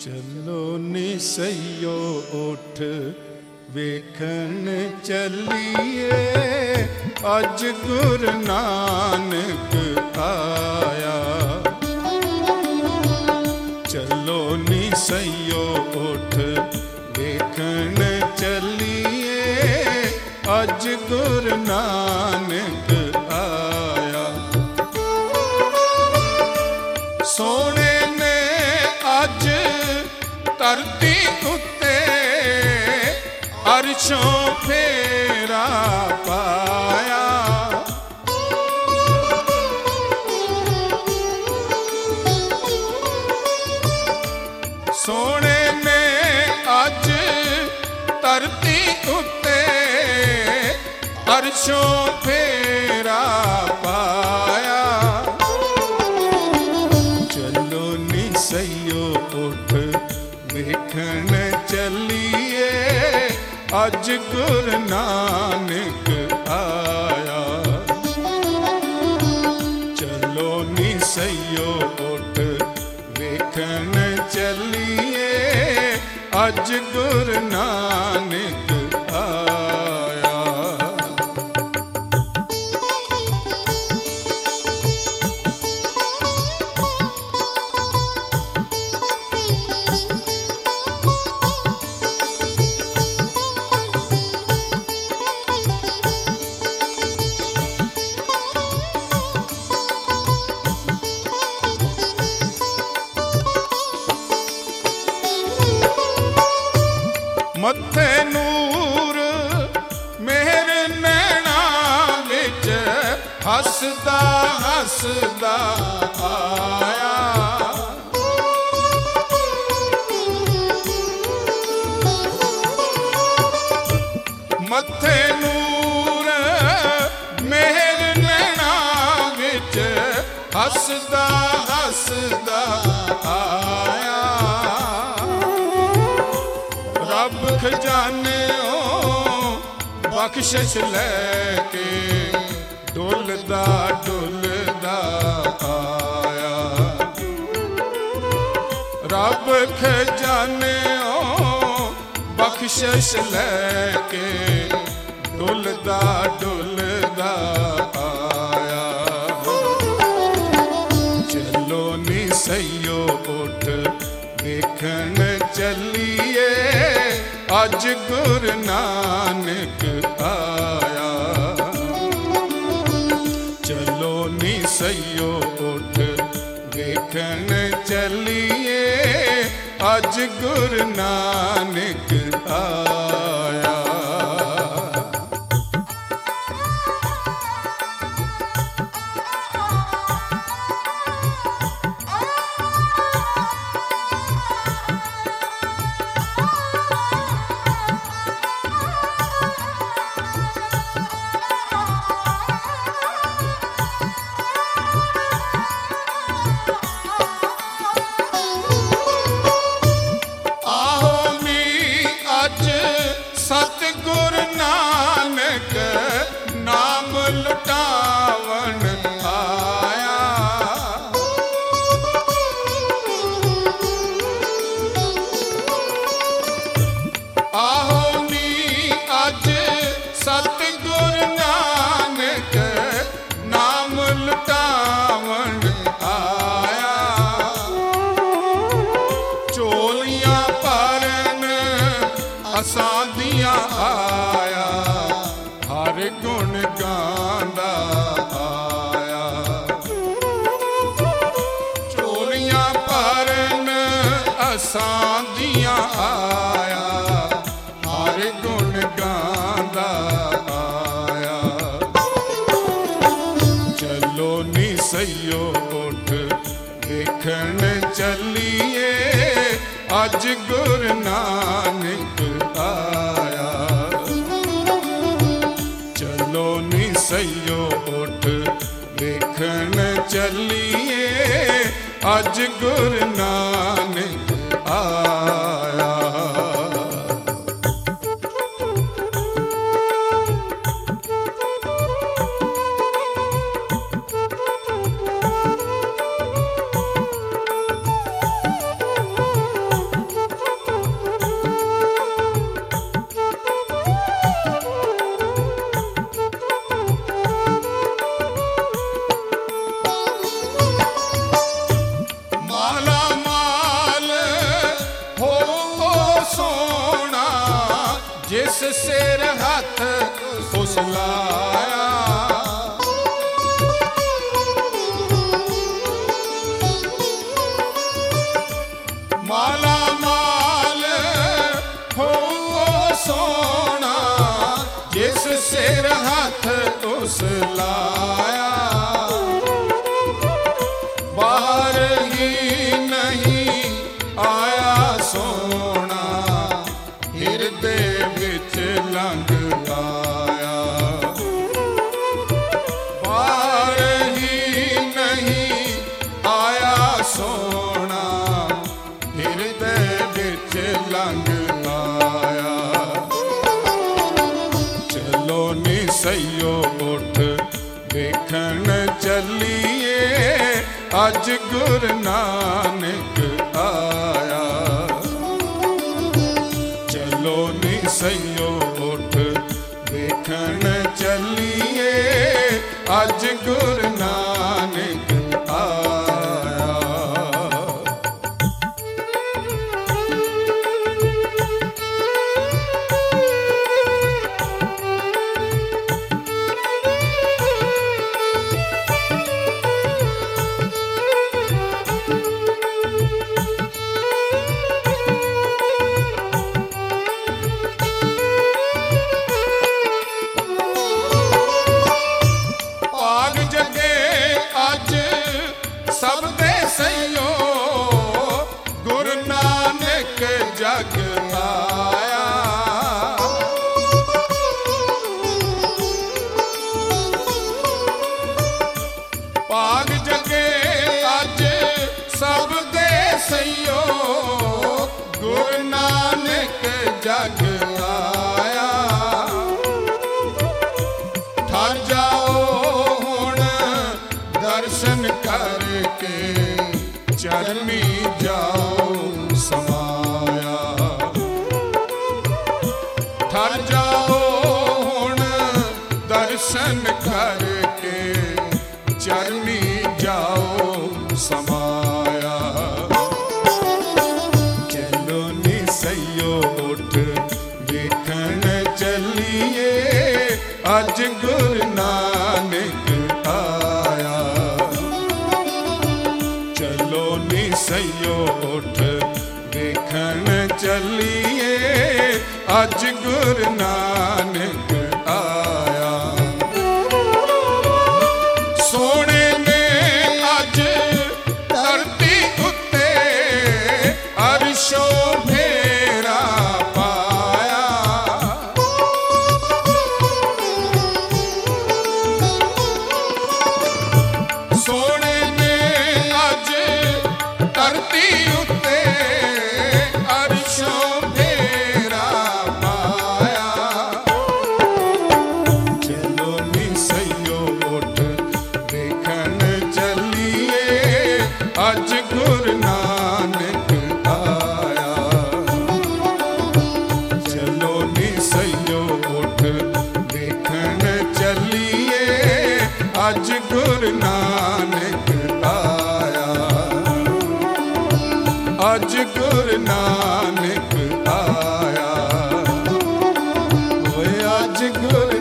चलो निसइयो उठ वेखन चलिए, अज गुरु नानक आया। चलो निसइयो उठ वेखन चलिए, अज गुरु नानक आया। सोने ने अज धरती उत्ते अर्शों फेरा पाया। सोने ने अज धरती उत्ते अर्शों फेरा पाया। चलो निसइयो उठ वेखन चलिए, अज गुरु नानक आया। चलो निसइयो उठ वेखन चलिए, अज गुरु नानक आया। मत्थे नूर मेहर नैना विच हसदा हसदा आया। मत्थे नूर मेहर नैना विच हसदा हसदा आया। रब खजाने बख्शिश लैके डुलदा डुलदा आया। रब खजाने बख्शिश लैके डुलदा डुलदा आया। चलो निसइयो उठ वेखन चलिए, अज गुरु नानक आया। चलो निसइयो उठ वेखन चलिए, अज गुरु नानक आया। सतगुरु नानक नाम लुटावन आया। आहो नी अज सतगुरु नानक नाम लुटावन आया। चोलियां भरन असादियां आया, हर गुण गांदा आया। चोलियां भरन असादियां आया, हर गुण गांदा आया। चलो निसइयो उठ वेखन चलिए, अज गुरु नानक आया। चलो निसइयो उठ वेखन चलिए, अज गुरु नानक आया। जिस सिर हथ उस लाया। माला माल हो सोना जिस सिर हथ उस लाया। बाहर ही नहीं आया सोना हिरदे विच लंघ आया। बाहर ही नहीं आया सोना हिरदे विच लंघ आया। चलो नी सैयो उठ देखण चलिए अज गुरु नानक आया। चलो नी सैयो उठ देखण चलिए अज गुरु नानक आया। सब दे सैयो गुरु नानक जग आया। भाग जगे अज सब दे सैयो गुरु नानक जग आया। ठर जाओ हुण दर्शन करके चरनी जाओ समाया। ठर जाओ हुण दर्शन करके चरनी जाओ समाया। चलो नी सैयो उठ देखण चलिए अज गुरु नानक आया। चलो नी सैयो उठ देखण चलिए अज गुरु नानक आया। सोने ने अज धरती उत्ते अरशो फेरा पाया। सोने ने अज धरती उत्ते अरशो फेरा पाया। चलो नी सैयो उठ देखण चलिए अज गुरु नानक आया। चलो नी सैयो उठ देखण चलिए अज गुरु नानक आया। अज गुरु नानक आया। ओए अज गुरु